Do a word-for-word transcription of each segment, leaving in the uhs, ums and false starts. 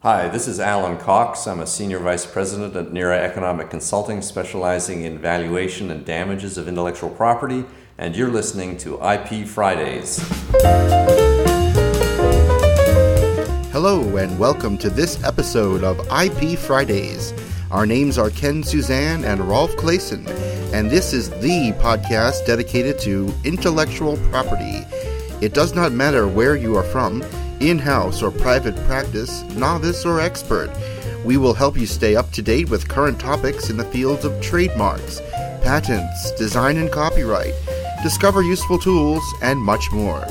Hi, this is Alan Cox. I'm a Senior Vice President at Nera Economic Consulting, specializing in valuation and damages of intellectual property, and you're listening to I P Fridays. Hello, and welcome to this episode of I P Fridays. Our names are Ken Suzanne and Rolf Clayson, and this is the podcast dedicated to intellectual property. It does not matter where you are from, in-house or private practice, novice or expert. We will help you stay up to date with current topics in the fields of trademarks, patents, design and copyright, discover useful tools, and much more.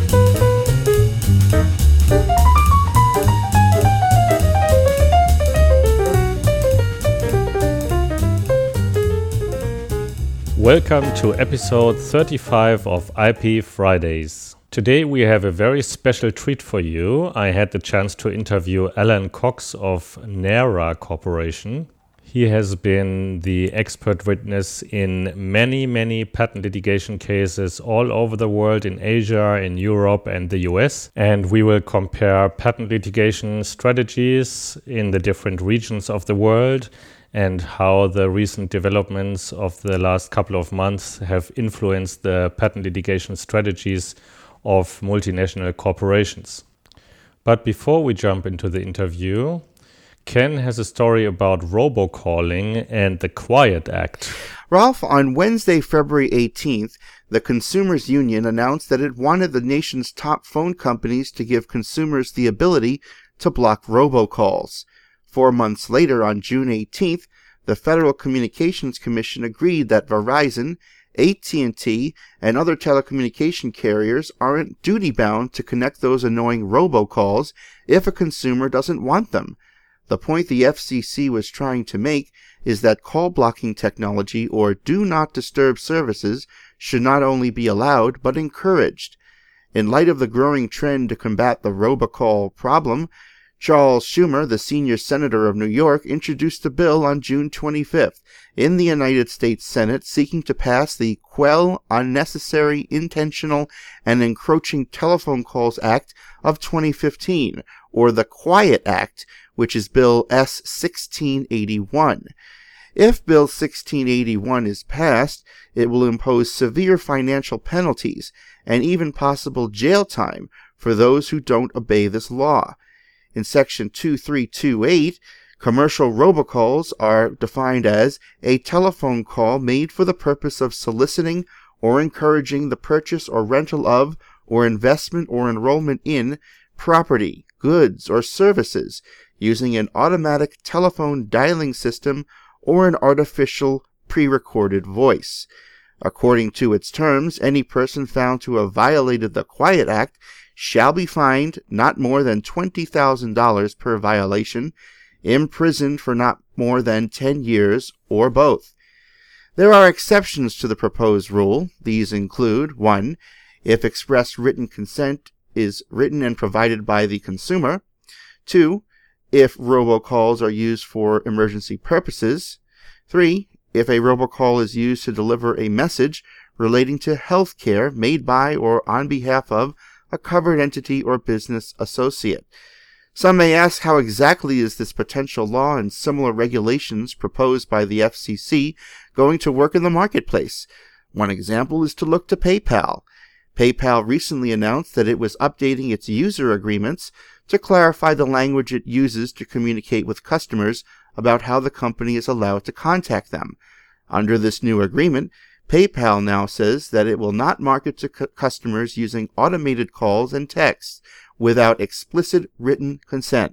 Welcome to episode thirty-five of I P Fridays. Today we have a very special treat for you. I had the chance to interview Alan Cox of Nera Corporation. He has been the expert witness in many, many patent litigation cases all over the world, in Asia, in Europe and the U S. And we will compare patent litigation strategies in the different regions of the world and how the recent developments of the last couple of months have influenced the patent litigation strategies of multinational corporations. But before we jump into the interview, Ken has a story about robocalling and the Quiet Act. Rolf, on Wednesday, February eighteenth, the Consumers Union announced that it wanted the nation's top phone companies to give consumers the ability to block robocalls. Four months later, on June eighteenth, the Federal Communications Commission agreed that Verizon, A T and T, and other telecommunication carriers aren't duty-bound to connect those annoying robocalls if a consumer doesn't want them. The point the F C C was trying to make is that call blocking technology or do not disturb services should not only be allowed but encouraged. In light of the growing trend to combat the robocall problem, Charles Schumer, the senior senator of New York, introduced a bill on June twenty-fifth in the United States Senate seeking to pass the Quell Unnecessary, Intentional, and Encroaching Telephone Calls Act of twenty fifteen, or the Quiet Act, which is Bill S sixteen eighty-one. If Bill sixteen eighty-one is passed, it will impose severe financial penalties and even possible jail time for those who don't obey this law. In Section twenty-three twenty-eight, commercial robocalls are defined as a telephone call made for the purpose of soliciting or encouraging the purchase or rental of or investment or enrollment in property, goods, or services using an automatic telephone dialing system or an artificial pre-recorded voice. According to its terms, any person found to have violated the Quiet Act shall be fined not more than twenty thousand dollars per violation, imprisoned for not more than ten years, or both. There are exceptions to the proposed rule. These include one. If express written consent is written and provided by the consumer. two. If robocalls are used for emergency purposes. three. If a robocall is used to deliver a message relating to health care made by or on behalf of a covered entity or business associate. Some may ask, how exactly is this potential law and similar regulations proposed by the F C C going to work in the marketplace? One example is to look to PayPal. PayPal recently announced that it was updating its user agreements to clarify the language it uses to communicate with customers about how the company is allowed to contact them. Under this new agreement, PayPal now says that it will not market to cu- customers using automated calls and texts without explicit written consent.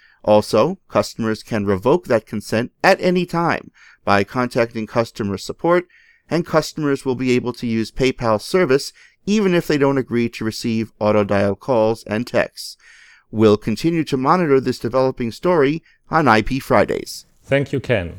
Also, customers can revoke that consent at any time by contacting customer support, and customers will be able to use PayPal's service even if they don't agree to receive auto-dial calls and texts. We'll continue to monitor this developing story on I P Fridays. Thank you, Ken.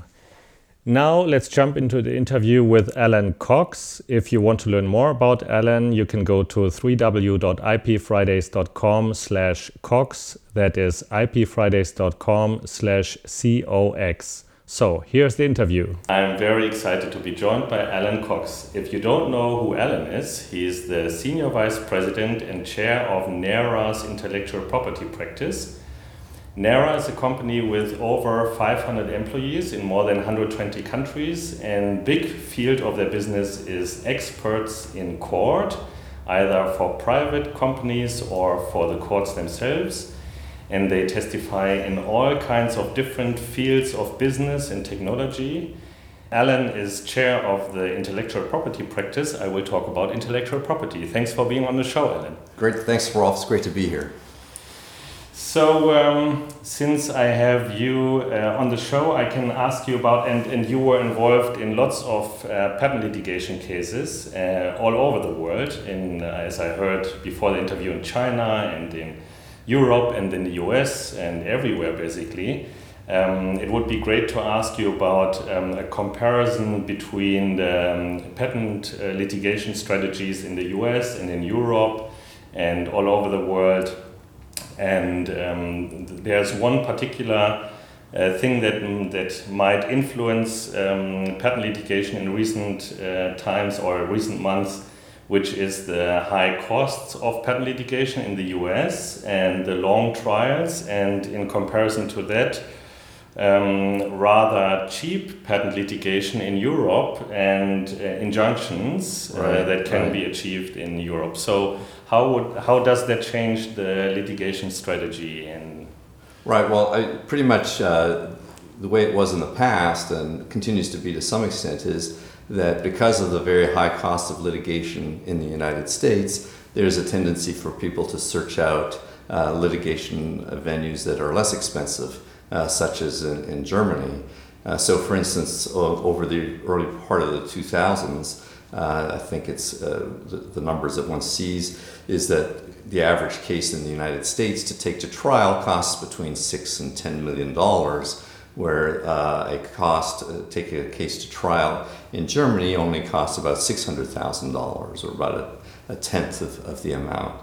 Now let's jump into the interview with Alan Cox. If you want to learn more about Alan, you can go to w w w dot i p fridays dot com slash cox. That is i p fridays dot com slash C O X. So here's the interview. I'm very excited to be joined by Alan Cox. If you don't know who Alan is, he is the Senior Vice President and Chair of Nera's Intellectual Property Practice. NERA is a company with over five hundred employees in more than one hundred twenty countries, and big field of their business is experts in court, either for private companies or for the courts themselves. And they testify in all kinds of different fields of business and technology. Alan is chair of the intellectual property practice. I will talk about intellectual property. Thanks for being on the show, Alan. Great, thanks, Rolf. It's great to be here. So, um, since I have you uh, on the show, I can ask you about, and, and you were involved in lots of uh, patent litigation cases uh, all over the world, in, uh, as I heard before the interview, in China and in Europe and in the U S and everywhere, basically. Um, it would be great to ask you about um, a comparison between the um, patent uh, litigation strategies in the U S and in Europe and all over the world. And um, there's one particular uh, thing that that might influence um, patent litigation in recent uh, times or recent months, which is the high costs of patent litigation in the U S and the long trials, and in comparison to that, um, rather cheap patent litigation in Europe and uh, injunctions uh, right, that can right. be achieved in Europe. So how would how does that change the litigation strategy? In Right, well, I, pretty much uh, the way it was in the past, and continues to be to some extent, is that because of the very high cost of litigation in the United States, there's a tendency for people to search out uh, litigation venues that are less expensive, uh, such as in, in Germany. Uh, so, for instance, o- over the early part of the two thousands, uh, I think it's uh, the, the numbers that one sees is that the average case in the United States to take to trial costs between six and ten million dollars, where uh, a cost uh, take a case to trial in Germany only costs about six hundred thousand dollars, or about a, a tenth of, of the amount.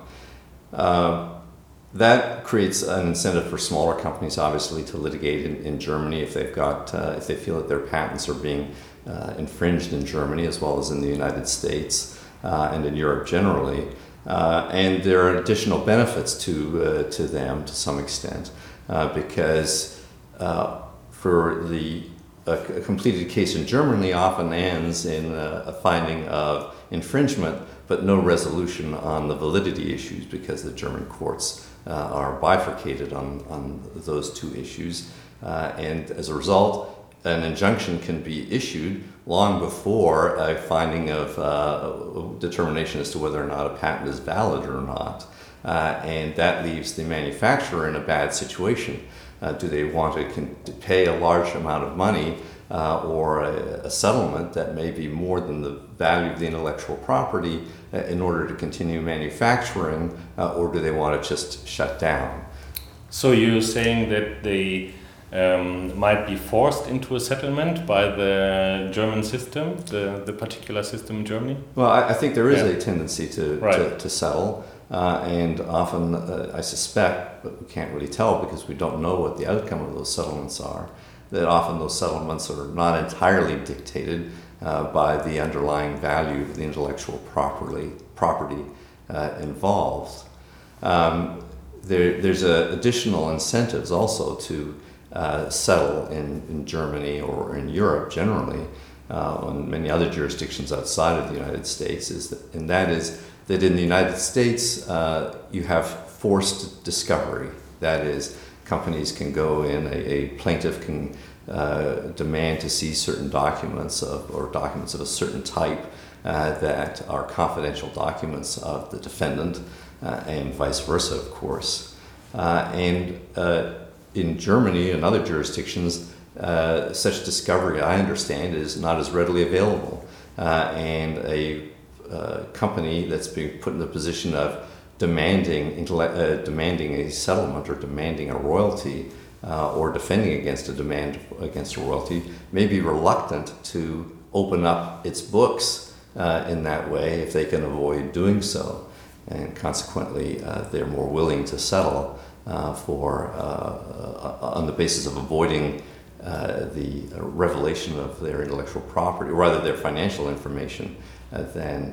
Uh, that creates an incentive for smaller companies, obviously, to litigate in, in Germany if they've got uh, if they feel that their patents are being uh, infringed in Germany as well as in the United States uh, and in Europe generally. Uh, and there are additional benefits to uh, to them to some extent uh, because uh, for the a, a completed case in Germany often ends in a, a finding of infringement, but no resolution on the validity issues because the German courts uh, are bifurcated on on those two issues, uh, and as a result, an injunction can be issued long before a finding of uh, determination as to whether or not a patent is valid or not. Uh, and that leaves the manufacturer in a bad situation. Uh, do they want to, con- to pay a large amount of money uh, or a, a settlement that may be more than the value of the intellectual property uh, in order to continue manufacturing, uh, or do they want to just shut down? So you're saying that they Um, might be forced into a settlement by the German system, the, the particular system in Germany? Well, I, I think there is Yeah. a tendency to, Right. to, to settle, uh, and often uh, I suspect, but we can't really tell because we don't know what the outcome of those settlements are, that often those settlements are not entirely dictated uh, by the underlying value of the intellectual property, property uh, involved. Um, there, there's a, additional incentives also to Uh, settle in, in Germany or in Europe generally, uh, and many other jurisdictions outside of the United States, is that, and that is that in the United States uh, you have forced discovery. That is, companies can go in, a, a plaintiff can uh, demand to see certain documents of, or documents of a certain type uh, that are confidential documents of the defendant, uh, and vice versa, of course. Uh, and uh, In Germany and other jurisdictions, uh, such discovery, I understand, is not as readily available. Uh, and a uh, company that's being put in the position of demanding, intellect, uh, demanding a settlement or demanding a royalty uh, or defending against a demand against a royalty may be reluctant to open up its books uh, in that way if they can avoid doing so. And consequently, uh, they're more willing to settle Uh, for uh, uh, on the basis of avoiding uh, the revelation of their intellectual property, or rather their financial information, uh, than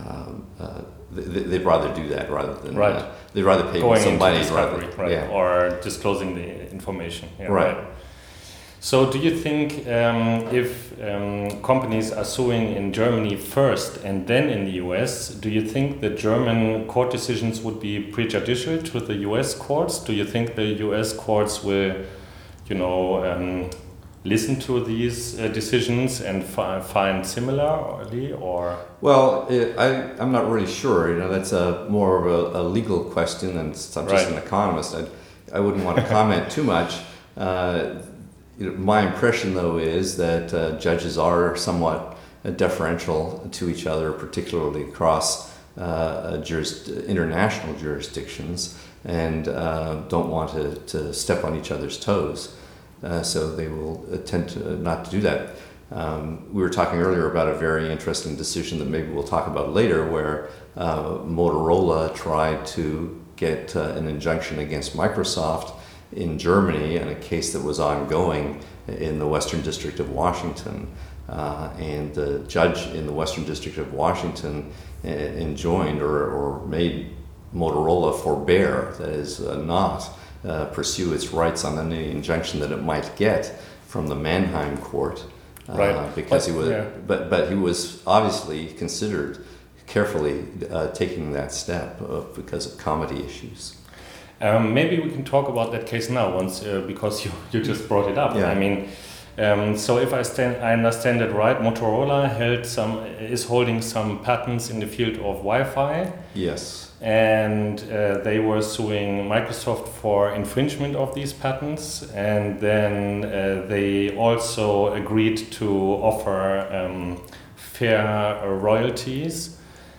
um, uh, they, they'd rather do that rather than Right. uh, they'd rather pay Going somebody into discovery, rather, right? yeah. Or disclosing the information. Yeah, Right. So, do you think um, if um, companies are suing in Germany first and then in the U S, do you think the German court decisions would be prejudicial to the U S courts? Do you think the U S courts will, you know, um, listen to these uh, decisions and fi find similarly, or? Well, it, I, I'm not really sure. You know, that's a more of a, a legal question, and since I'm just Right. an economist, I, I wouldn't want to comment too much. Uh, you know, my impression, though, is that uh, judges are somewhat uh, deferential to each other, particularly across uh, juris international jurisdictions, and uh, don't want to, to step on each other's toes. Uh, so they will tend to not to do that. Um, we were talking earlier about a very interesting decision that maybe we'll talk about later, where uh, Motorola tried to get uh, an injunction against Microsoft in Germany in a case that was ongoing in the Western District of Washington. Uh, and the judge in the Western District of Washington uh, enjoined or, or made Motorola forbear, that is, uh, not Uh, pursue its rights on any injunction that it might get from the Mannheim court, uh, Right. because But, he was, yeah. but but he was obviously considered carefully uh, taking that step uh, because of comedy issues. Um, maybe we can talk about that case now, once uh, because you, you just brought it up. Yeah. I mean, um, so if I stand, I understand it right, Motorola held some is holding some patents in the field of Wi-Fi, Yes. and uh, they were suing Microsoft for infringement of these patents, and then uh, they also agreed to offer um, fair royalties.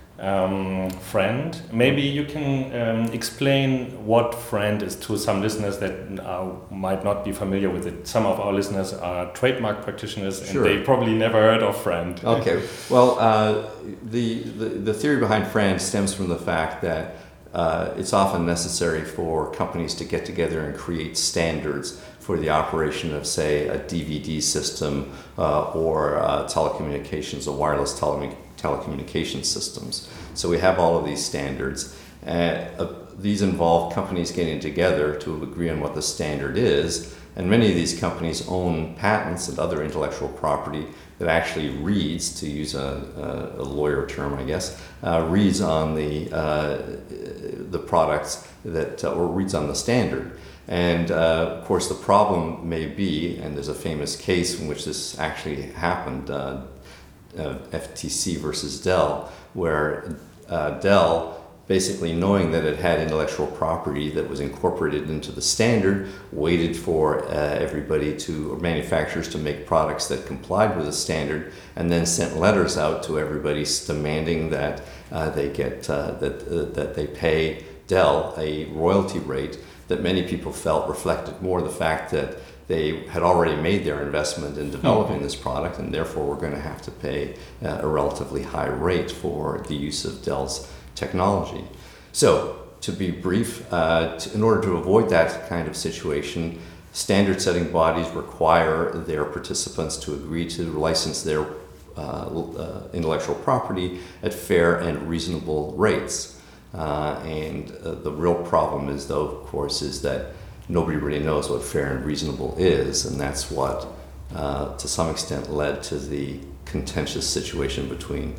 Um, Friend, maybe you can um, explain what Friend is to some listeners that uh, might not be familiar with it. Some of our listeners are trademark practitioners, and Sure. they probably never heard of Friend. Okay. Well, uh, the, the the theory behind Friend stems from the fact that uh, it's often necessary for companies to get together and create standards for the operation of, say, a D V D system uh, or uh, telecommunications, or wireless tele telecommunications systems. So we have all of these standards. Uh, uh, these involve companies getting together to agree on what the standard is, and many of these companies own patents and other intellectual property that actually reads, to use a, a, a lawyer term, I guess, uh, reads on the uh, the products that, uh, or reads on the standard. And uh, of course, the problem may be, and there's a famous case in which this actually happened, uh, uh, F T C versus Dell, where uh, Dell, basically knowing that it had intellectual property that was incorporated into the standard, waited for uh, everybody to, or manufacturers to make products that complied with the standard, and then sent letters out to everybody demanding that uh, they get uh, that uh, that they pay Dell a royalty rate that many people felt reflected more the fact that they had already made their investment in developing this product, and therefore were going to have to pay uh, a relatively high rate for the use of Dell's technology. So, to be brief, uh, to, in order to avoid that kind of situation, standard-setting bodies require their participants to agree to license their uh, uh, intellectual property at fair and reasonable rates. Uh, and uh, the real problem is, though, of course, is that nobody really knows what fair and reasonable is, and that's what, uh, to some extent, led to the contentious situation between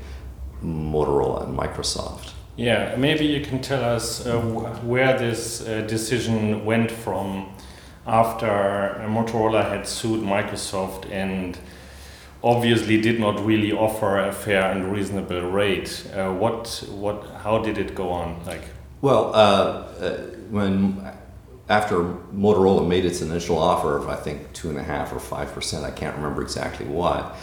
Motorola and Microsoft. Yeah, maybe you can tell us uh, where this uh, decision went from after Motorola had sued Microsoft and obviously did not really offer a fair and reasonable rate. Uh, what, what, how did it go on? Like, well, uh, uh, when after Motorola made its initial offer of, I think, two and a half or five percent, I can't remember exactly what.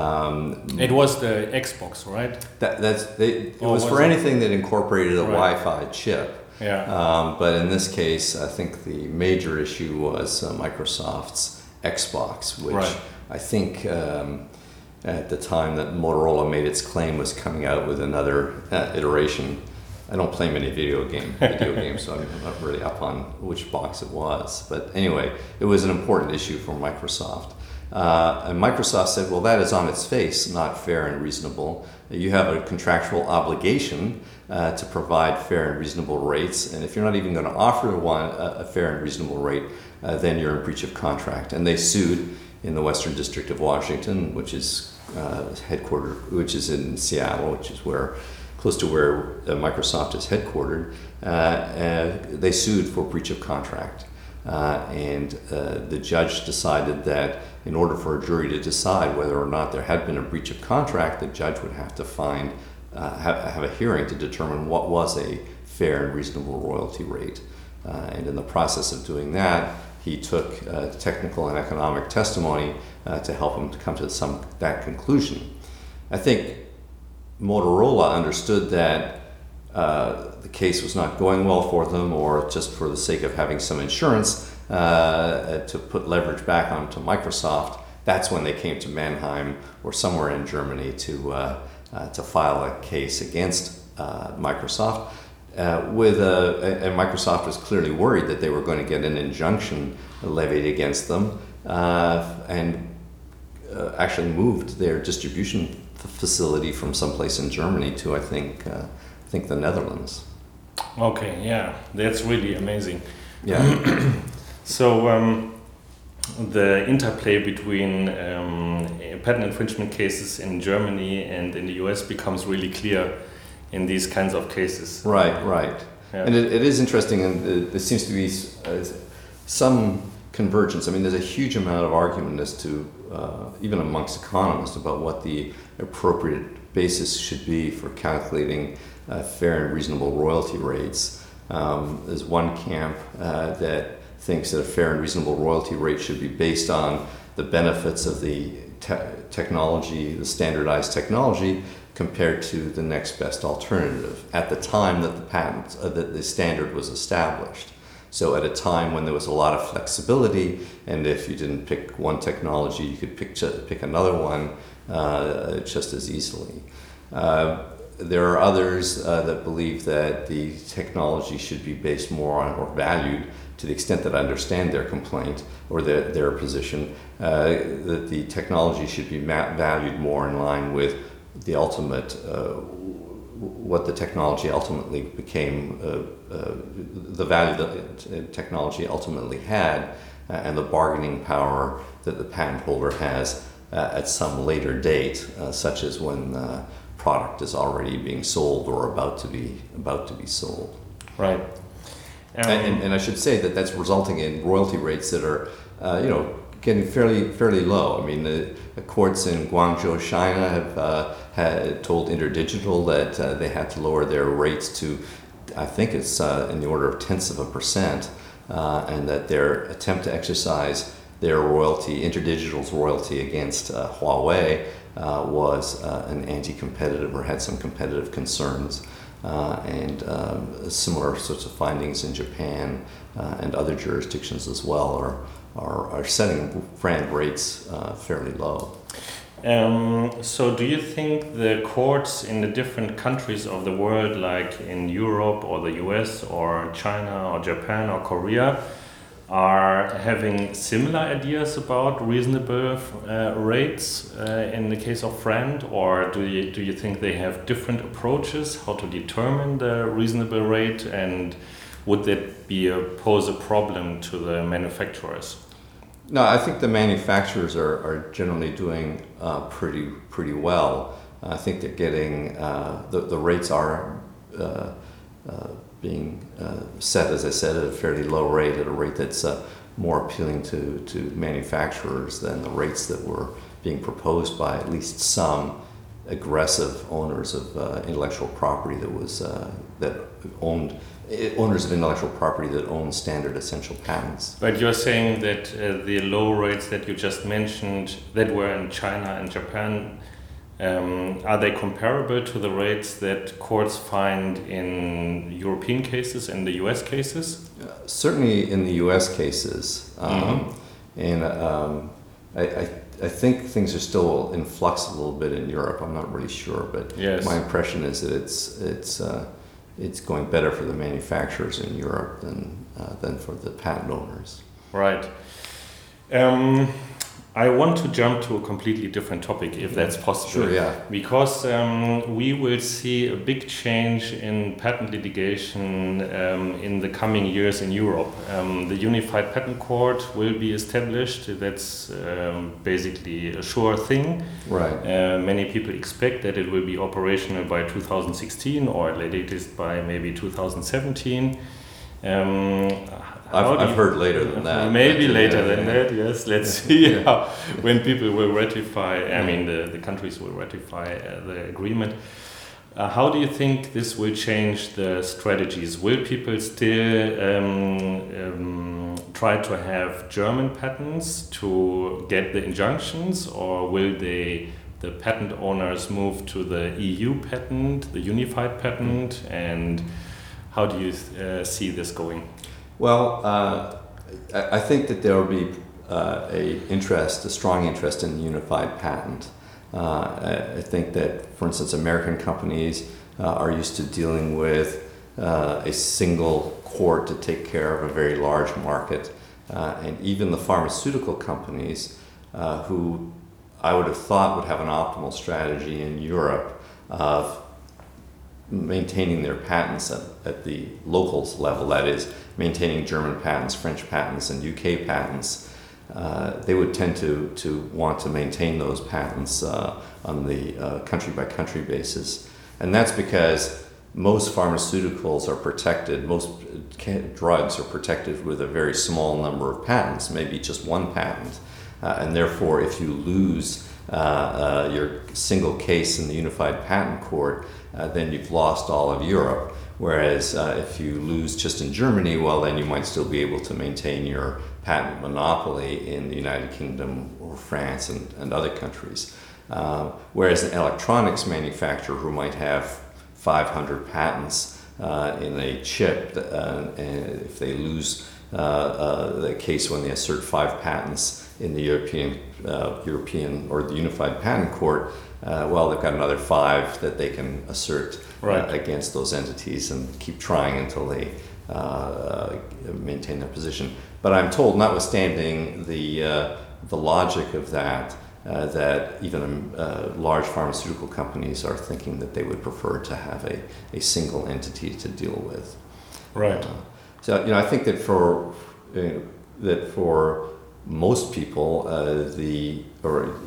Um, it was the Xbox, right? That, that's they, it Or was, was for it? anything that incorporated a Right. Wi-Fi chip. Yeah. Um, but in this case, I think the major issue was uh, Microsoft's Xbox, which Right. I think um, at the time that Motorola made its claim was coming out with another uh, iteration. I don't play many video game video games, so I'm not really up on which box it was. But anyway, it was an important issue for Microsoft. Uh, and Microsoft said, well, that is on its face not fair and reasonable. You have a contractual obligation uh, to provide fair and reasonable rates, and if you're not even going to offer one a, a fair and reasonable rate, uh, then you're in breach of contract. And they sued in the Western District of Washington, which is uh, headquartered, which is in Seattle, which is where close to where uh, Microsoft is headquartered. Uh, uh, they sued for breach of contract. Uh, and uh, the judge decided that in order for a jury to decide whether or not there had been a breach of contract, the judge would have to find, uh, have, have a hearing to determine what was a fair and reasonable royalty rate. Uh, and in the process of doing that, he took uh, technical and economic testimony uh, to help him to come to some that conclusion. I think Motorola understood that uh, the case was not going well for them, or just for the sake of having some insurance uh, to put leverage back onto Microsoft. That's when they came to Mannheim or somewhere in Germany to uh, uh, to file a case against uh, Microsoft. Uh, with uh, and Microsoft was clearly worried that they were going to get an injunction levied against them, uh, and uh, actually moved their distribution facility from someplace in Germany to, I think, uh, I think the Netherlands. Okay, yeah, that's really amazing. Yeah. So um, the interplay between um, patent infringement cases in Germany and in the U S becomes really clear in these kinds of cases. Right, right. Yeah. And it, it is interesting, and uh, there seems to be uh, some convergence. I mean, there's a huge amount of argument as to, uh, even amongst economists, about what the appropriate basis should be for calculating uh, fair and reasonable royalty rates. Um, there's one camp uh, that thinks that a fair and reasonable royalty rate should be based on the benefits of the te- technology, the standardized technology, compared to the next best alternative at the time that the patent, uh, that the standard was established. So at a time when there was a lot of flexibility, and if you didn't pick one technology, you could pick pick another one uh, just as easily. Uh, there are others uh, that believe that the technology should be based more on, or valued, to the extent that I understand their complaint or their, their position, uh, that the technology should be ma- valued more in line with the ultimate, uh, what the technology ultimately became, uh, uh, the value that technology ultimately had, uh, and the bargaining power that the patent holder has uh, at some later date, uh, such as when the product is already being sold or about to be about to be sold. Right. Um, and, and I should say that that's resulting in royalty rates that are, uh, you know, getting fairly fairly low. I mean, the, the courts in Guangzhou, China, have uh, had told InterDigital that uh, they had to lower their rates to, I think it's uh, in the order of tenths of a percent, uh, and that their attempt to exercise their royalty, InterDigital's royalty against uh, Huawei, uh, was uh, an anti-competitive or had some competitive concerns. Uh, and um, similar sorts of findings in Japan uh, and other jurisdictions as well are are, are setting brand rates uh, fairly low. Um, so do you think the courts in the different countries of the world, like in Europe or the U S or China or Japan or Korea, are having similar ideas about reasonable uh, rates uh, in the case of friend, or do you do you think they have different approaches how to determine the reasonable rate, and would that be a, pose a problem to the manufacturers? No, I think the manufacturers are, are generally doing uh, pretty pretty well. I think they're getting uh, the the rates are. Uh, uh, being uh, set, as I said, at a fairly low rate, at a rate that's uh, more appealing to, to manufacturers than the rates that were being proposed by at least some aggressive owners of uh, intellectual property that was uh, that owned owners of intellectual property that own standard essential patents. But you're saying that uh, the low rates that you just mentioned that were in China and Japan, Um, are they comparable to the rates that courts find in European cases and the U S cases? Uh, certainly in the U S cases. Um, mm-hmm. And um, I, I, I think things are still in flux a little bit in Europe. I'm not really sure, but yes. My impression is that it's it's uh, it's going better for the manufacturers in Europe than uh, than for the patent owners. Right. Um, I want to jump to a completely different topic, if that's possible. Sure, yeah. Because um, we will see a big change in patent litigation um, in the coming years in Europe. Um, the Unified Patent Court will be established. That's um, basically a sure thing. Right. Uh, many people expect that it will be operational by two thousand sixteen or at latest by maybe two thousand seventeen. Um, I've, I've heard later than that. Maybe later yeah, than yeah. that, yes. Let's see how, when people will ratify, I mean, the, the countries will ratify uh, the agreement. Uh, how do you think this will change the strategies? Will people still um, um, try to have German patents to get the injunctions, or will they, the patent owners move to the E U patent, the unified patent, and how do you uh, see this going? Well, uh, I I think that there will be uh, a interest, a strong interest in the unified patent. Uh, I, I think that, for instance, American companies uh, are used to dealing with uh, a single court to take care of a very large market, uh, and even the pharmaceutical companies, uh, who I would have thought would have an optimal strategy in Europe of maintaining their patents at, at the locals level, that is, maintaining German patents, French patents, and U K patents, uh, they would tend to, to want to maintain those patents uh, on the uh, country-by-country basis. And that's because most pharmaceuticals are protected, most drugs are protected with a very small number of patents, maybe just one patent. Uh, and therefore, if you lose uh, uh, your single case in the Unified Patent Court, uh, then you've lost all of Europe. Whereas uh, if you lose just in Germany, well, then you might still be able to maintain your patent monopoly in the United Kingdom or France and, and other countries. Uh, whereas an electronics manufacturer who might have five hundred patents uh, in a chip, uh, and if they lose uh, uh, the case when they assert five patents in the European, uh, European or the Unified Patent Court, uh, well, they've got another five that they can assert right. uh, against those entities and keep trying until they uh, uh, maintain their position. But I'm told, notwithstanding the uh, the logic of that, uh, that even uh, large pharmaceutical companies are thinking that they would prefer to have a, a single entity to deal with. Right. Uh, so you know, I think that for uh, that for most people, uh, the or uh,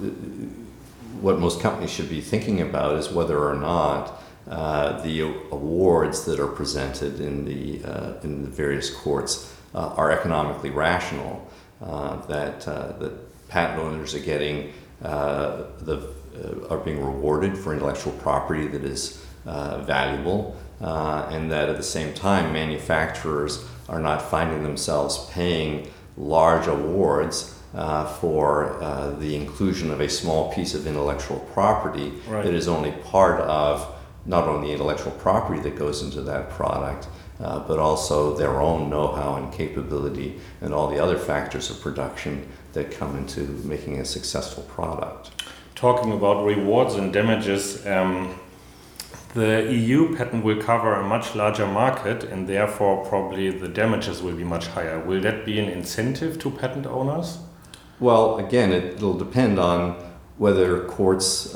what most companies should be thinking about is whether or not uh, the awards that are presented in the uh, in the various courts uh, are economically rational. Uh, that uh, that patent owners are getting uh, the uh, are being rewarded for intellectual property that is uh, valuable, uh, and that at the same time manufacturers are not finding themselves paying large awards uh, for uh, the inclusion of a small piece of intellectual property right. that is only part of not only the intellectual property that goes into that product, uh, but also their own know-how and capability and all the other factors of production that come into making a successful product. Talking about rewards and damages, um, the E U patent will cover a much larger market, and therefore probably the damages will be much higher. Will that be an incentive to patent owners? Well, again, it, it'll depend on whether courts,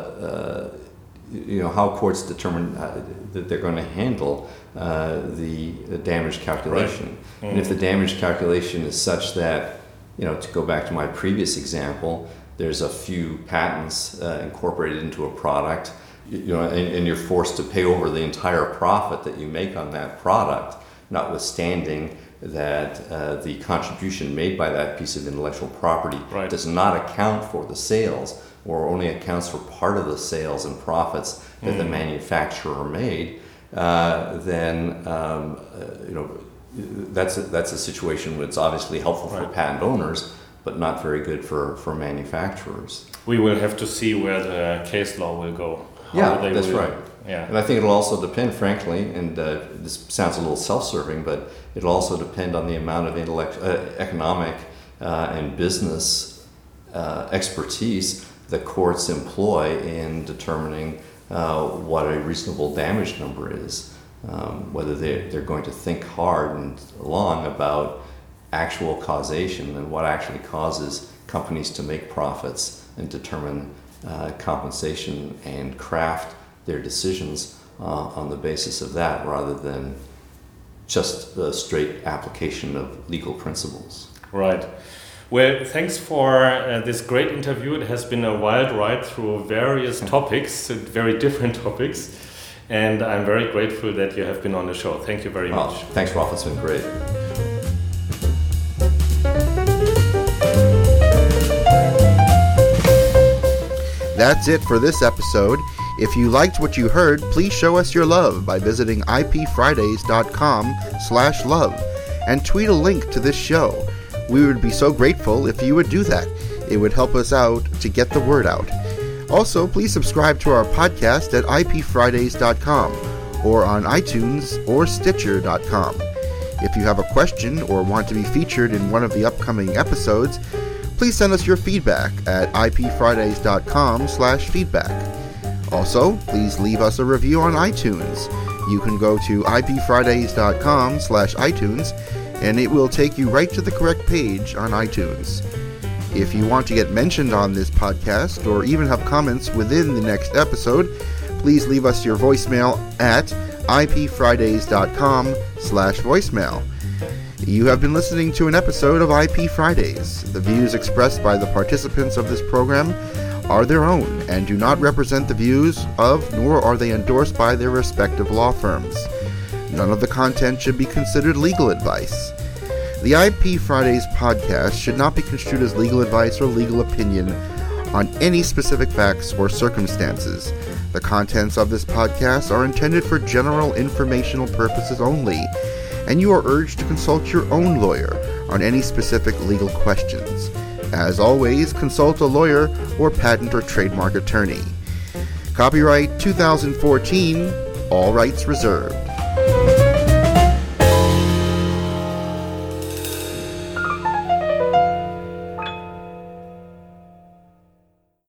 uh, uh, you know, how courts determine uh, that they're going to handle uh, the, the damage calculation. Right. Mm-hmm. And if the damage calculation is such that, you know, to go back to my previous example, there's a few patents uh, incorporated into a product, you know, and, and you're forced to pay over the entire profit that you make on that product, notwithstanding that uh, the contribution made by that piece of intellectual property right. does not account for the sales, or only accounts for part of the sales and profits that mm. the manufacturer made, uh, then um, uh, you know that's a, that's a situation where it's obviously helpful right. for patent owners, but not very good for, for manufacturers. We will have to see where the case law will go. Yeah, that's will, right. Yeah. And I think it'll also depend, frankly, and uh, this sounds a little self-serving, but it'll also depend on the amount of intellect, uh, economic uh, and business uh, expertise the courts employ in determining uh, what a reasonable damage number is. Um, whether they're, they're going to think hard and long about actual causation and what actually causes companies to make profits and determine uh, compensation and craft their decisions uh, on the basis of that rather than just the straight application of legal principles. Right. Well, thanks for uh, this great interview. It has been a wild ride through various topics, very different topics, and I'm very grateful that you have been on the show. Thank you very Well, much. Thanks, Rolf. It's been great. That's it for this episode. If you liked what you heard, please show us your love by visiting ipfridays.com slash love and tweet a link to this show. We would be so grateful if you would do that. It would help us out to get the word out. Also, please subscribe to our podcast at i p fridays dot com or on iTunes or stitcher dot com. If you have a question or want to be featured in one of the upcoming episodes, please send us your feedback at i p fridays dot com slash feedback. Also, please leave us a review on iTunes. You can go to i p fridays dot com slash iTunes and it will take you right to the correct page on iTunes. If you want to get mentioned on this podcast or even have comments within the next episode, please leave us your voicemail at i p fridays dot com slash voicemail. You have been listening to an episode of I P Fridays. The views expressed by the participants of this program are their own and do not represent the views of, nor are they endorsed by their respective law firms. None of the content should be considered legal advice. The I P Fridays podcast should not be construed as legal advice or legal opinion on any specific facts or circumstances. The contents of this podcast are intended for general informational purposes only, and you are urged to consult your own lawyer on any specific legal questions. As always, consult a lawyer or patent or trademark attorney. Copyright two thousand fourteen, all rights reserved.